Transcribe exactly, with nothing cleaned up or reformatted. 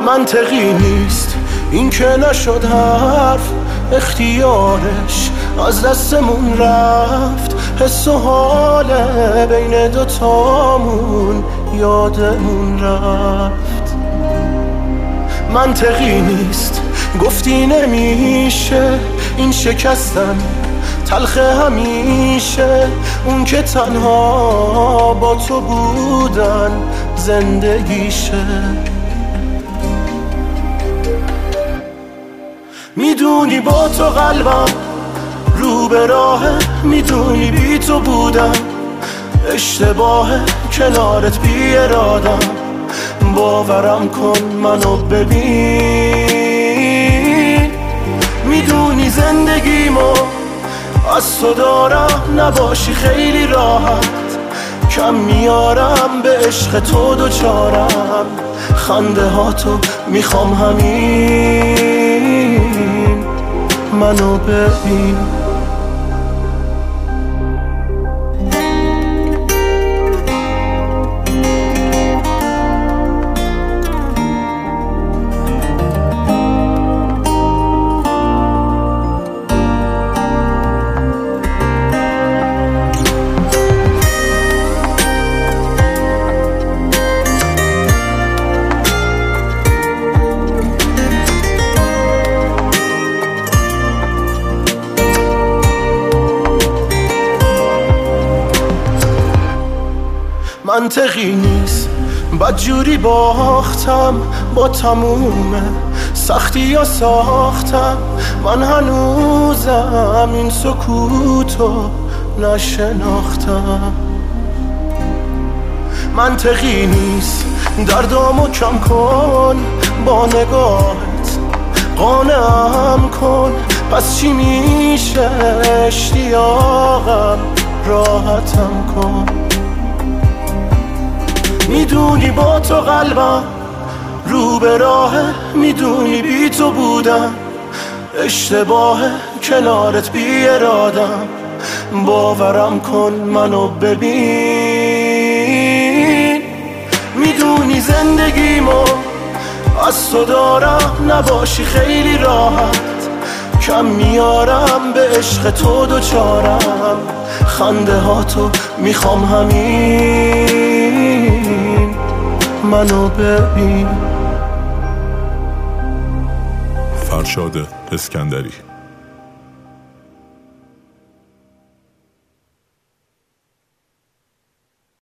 منطقی نیست این که نشد حرف، اختیارش از دستمون رفت. حس و حاله بین دوتامون یادمون رفت. منطقی نیست گفتی نمیشه این شکستن تلخ همیشه، اون که تنها با تو بودن زندگیشه. میدونی با تو قلبم رو به راهه، میدونی بی تو بودم اشتباهه، کنارت بی ارادم. باورم کن منو ببین، میدونی زندگیمو از تو دارم، نباشی خیلی راحت کم میارم به عشق تو دوچارم. خنده ها تو میخوام همین، منو ببین. منطقی نیست بدجوری باختم، با تموم سختی یا ساختم. من هنوزم این سکوتو نشناختم. منطقی نیست دردامو کم کن با نگاهت، قانعم کن. پس چی میشه اشتیاقم راحتم کن. میدونی با تو قلبم رو به راهه، میدونی بی تو بودم اشتباهه، کنارت بی ارادم. باورم کن منو ببین، میدونی زندگیمو از تو دارم، نباشی خیلی راحت کم میارم به عشق تو دوچارم. خنده ها تو میخوام همین، منو ببین. فرشاد اسکندری.